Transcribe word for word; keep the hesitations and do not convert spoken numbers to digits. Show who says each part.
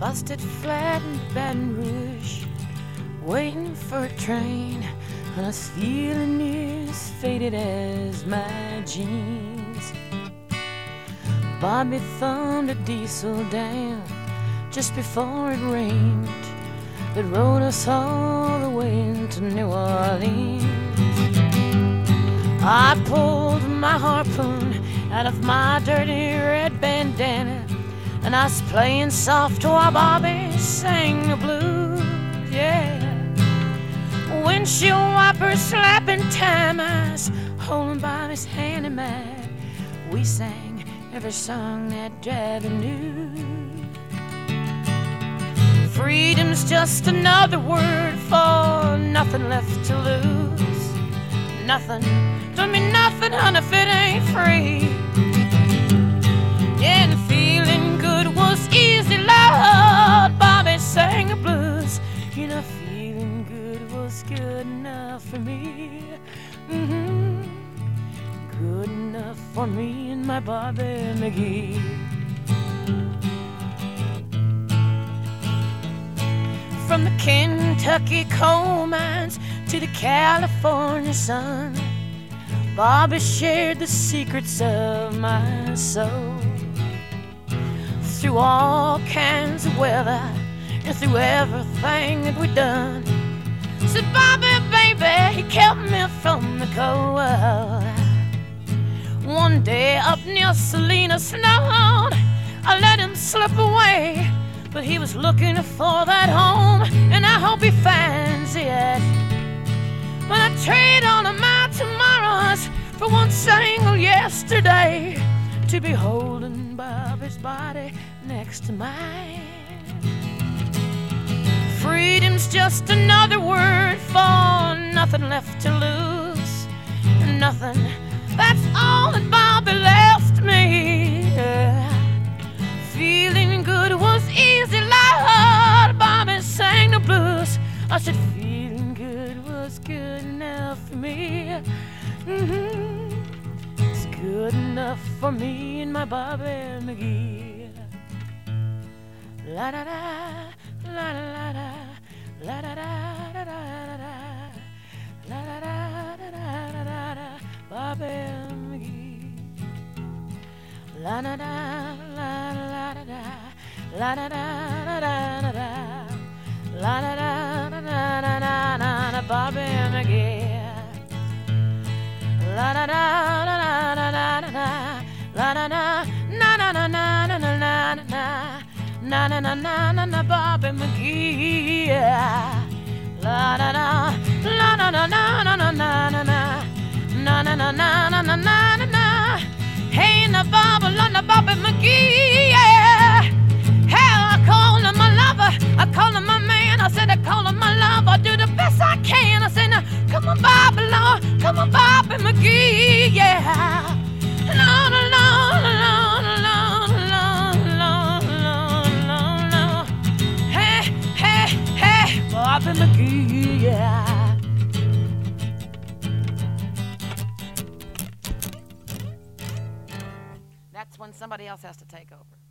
Speaker 1: busted flat in Baton Rouge, waiting for a train, and I was feeling as faded as my jeans. Bobby thumbed a diesel down just before it rained that rode us all the way into New Orleans. I pulled my harpoon out of my dirty red bandana, and I was playing soft while Bobby sang the blues, yeah. Windshield wipers slapping time, I was holding Bobby's hand in mine. We sang every song that Daddy knew. Freedom's just another word for nothing left to lose. Nothing, don't mean nothing, honey, if it ain't free. Yeah, and feeling good was easy, Lord. Bobby sang the blues. You know, feeling good was good enough for me. Mm-hmm. Good enough for me and my Bobby McGee. From the Kentucky coal mines to the California sun, Bobby shared the secrets of my soul. Through all kinds of weather and through everything that we'd done, said Bobby, baby, he kept me from the cold. One day up near Salina Snow, I let him slip away, but he was looking for that home, and I hope he finds it. But I trade all of my tomorrows for one single yesterday, to be holding Bobby's body next to mine. Freedom's just another word for nothing left to lose. Nothing, that's all that Bobby left me. Yeah. Feeling good was easy, Lord. Bobby sang the blues. I said feeling good was good enough for me. Mm-hmm. It's good enough for me and my Bobby McGee. La da da, la da la da, la da da da da da, la da da da da da da, Bobby McGee. La da da la la da da, la da da da da da, la da da da da da da da, Bobby McGee. La da da da da da da da, la da da na na na na na na na na na na na na na, Bobby McGee. La da da la na na na na na na na na na na na na na na na. Hey, na Bobby, na Bobby McGee. Yeah. Hell, I call him my lover, I call him my man. I said I call him my love. I do the best I can. I said now, come on, Bobby, Lord, come on, Bobby McGee. Yeah. No, no, no, no, no, no, no, no, no. Hey, hey, hey, Bobby McGee. Yeah. That's when somebody else has to take over.